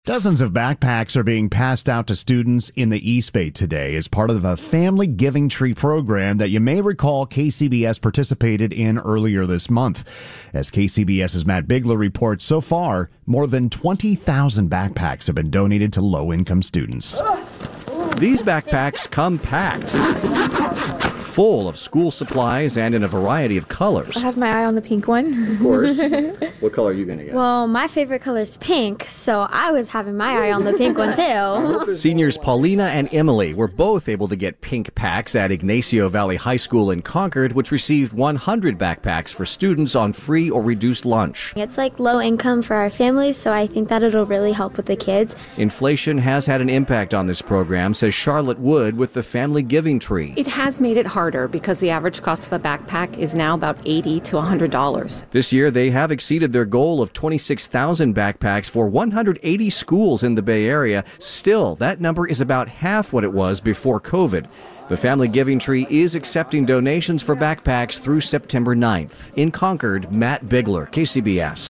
Dozens of backpacks are being passed out to students in the East Bay today as part of a family giving tree program that you may recall KCBS participated in earlier this month. As KCBS's Matt Bigler reports, so far, more than 20,000 backpacks have been donated to low-income students. These backpacks come packed, full of school supplies and in a variety of colors. I have my eye on the pink one. Of course. What color are you going to get? Well, my favorite color is pink, so I was having my eye on the pink one too. Seniors Paulina and Emily were both able to get pink packs at Ignacio Valley High School in Concord, which received 100 backpacks for students on free or reduced lunch. It's like low income for our families, so I think that it'll really help with the kids. Inflation has had an impact on this program, says Charlotte Wood with the Family Giving Tree. It has made it harder because the average cost of a backpack is now about $80 to $100. This year, they have exceeded their goal of 26,000 backpacks for 180 schools in the Bay Area. Still, that number is about half what it was before COVID. The Family Giving Tree is accepting donations for backpacks through September 9th. In Concord, Matt Bigler, KCBS.